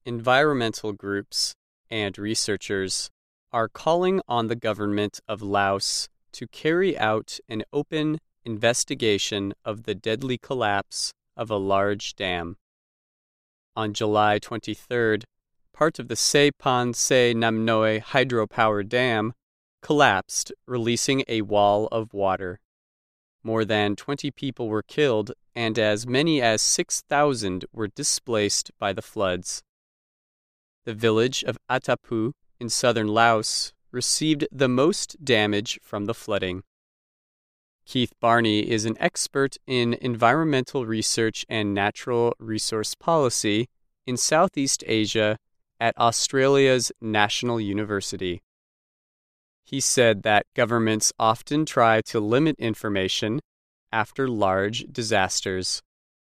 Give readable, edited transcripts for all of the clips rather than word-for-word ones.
environmental groups, and researchers are calling on the government of Laos to carry out an open investigation of the deadly collapse of a large dam. On July 23rd, part of the Se Pan Se Nam Noi hydropower dam collapsed, releasing a wall of water. More than 20 people were killed, and as many as 6,000 were displaced by the floods. The village of Atapu in southern Laos received the most damage from the flooding. Keith Barney is an expert in environmental research and natural resource policy in Southeast Asia at Australia's National University. He said that governments often try to limit information after large disasters.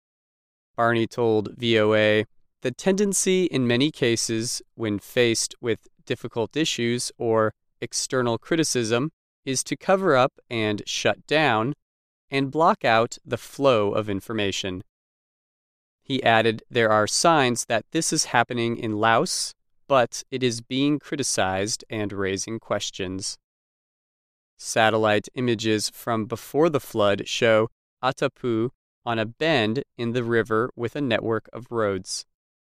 Barney told VOA, "The tendency in many cases when faced with difficult issues or external criticism is to cover up and shut down and block out the flow of information." He added there are signs that this is happening in Laos, but it is being criticized and raising questions. Satellite images from before the flood show Atapu on a bend in the river with a network of roads.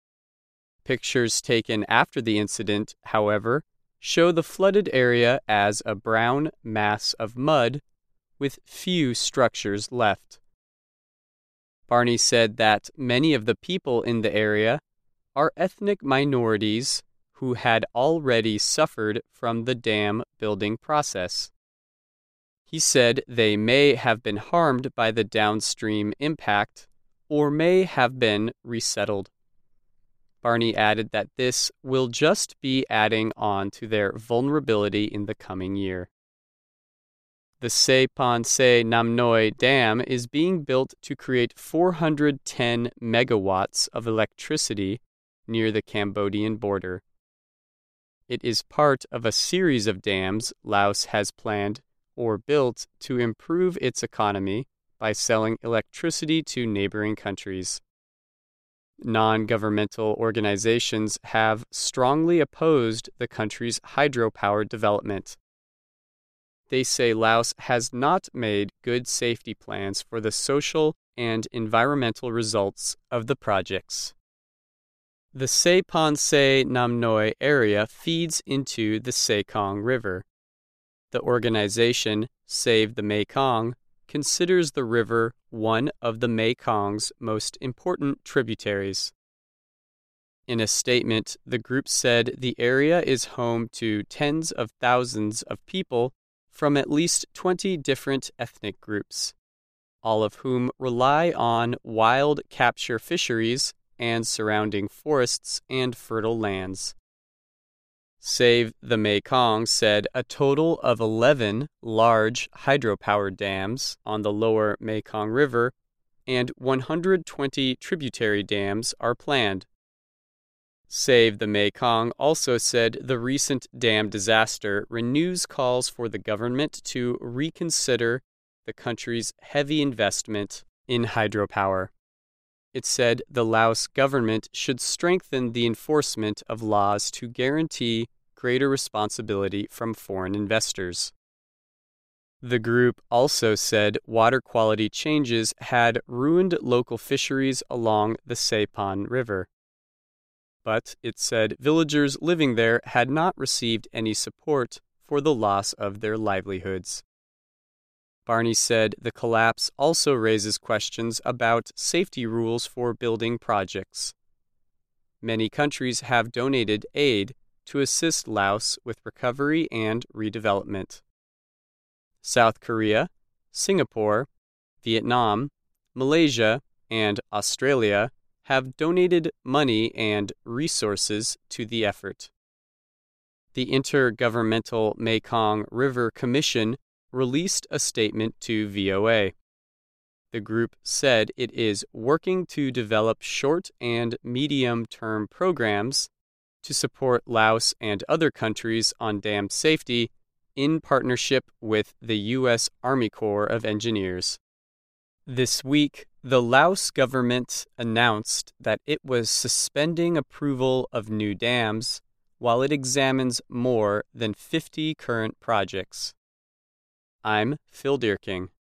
Pictures taken after the incident, however, show the flooded area as a brown mass of mud with few structures left. Barney said that many of the people in the area are ethnic minorities who had already suffered from the dam building process. He said they may have been harmed by the downstream impact or may have been resettled. Barney added that this will just be adding on to their vulnerability in the coming year. The Se Pan Se Nam Noi Dam is being built to create 410 megawatts of electricity near the Cambodian border. It is part of a series of dams Laos has planned or built to improve its economy by selling electricity to neighboring countries. Non-governmental organizations have strongly opposed the country's hydropower development. They say Laos has not made good safety plans for the social and environmental results of the projects. The Se Pan Se Nam Noi area feeds into the Sekong River. The organization Save the Mekong considers the river one of the Mekong's most important tributaries. In a statement, the group said the area is home to tens of thousands of people from at least 20 different ethnic groups, all of whom rely on wild capture fisheries and surrounding forests and fertile lands. Save the Mekong said a total of 11 large hydropower dams on the lower Mekong River and 120 tributary dams are planned. Save the Mekong also said the recent dam disaster renews calls for the government to reconsider the country's heavy investment in hydropower. It said the Laos government should strengthen the enforcement of laws to guarantee greater responsibility from foreign investors. The group also said water quality changes had ruined local fisheries along the Sepan River. But it said villagers living there had not received any support for the loss of their livelihoods. Barney said the collapse also raises questions about safety rules for building projects. Many countries have donated aid to assist Laos with recovery and redevelopment. South Korea, Singapore, Vietnam, Malaysia, and Australia have donated money and resources to the effort. The Intergovernmental Mekong River Commission released a statement to VOA. The group said it is working to develop short and medium-term programs to support Laos and other countries on dam safety in partnership with the U.S. Army Corps of Engineers. This week, the Laos government announced that it was suspending approval of new dams while it examines more than 50 current projects. I'm Phil Deerking.